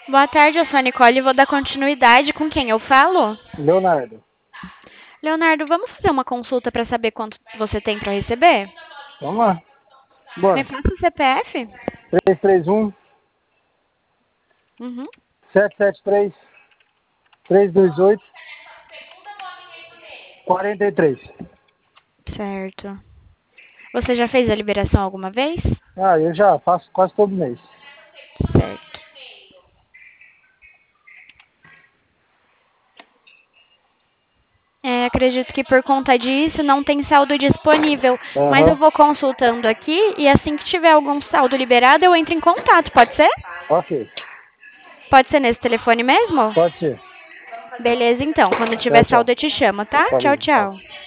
Boa tarde, eu sou a Nicole e vou dar continuidade com quem eu falo. Leonardo. Leonardo, vamos fazer uma consulta para saber quanto você tem para receber? Vamos lá. Me Bora. passa o CPF? 331 Uhum, 773 328 43. certo. Você já fez a liberação alguma vez? Ah, eu já faço quase todo mês. Certo. Acredito que por conta disso não tem saldo disponível, mas eu Aham. vou consultando aqui e assim que tiver algum saldo liberado eu entro em contato, pode ser? Ok. Pode ser nesse telefone mesmo? Pode ser. Beleza, então. Quando Tchau, tiver tchau. saldo eu te chamo, tá? Tchau, Falou, tchau. tchau.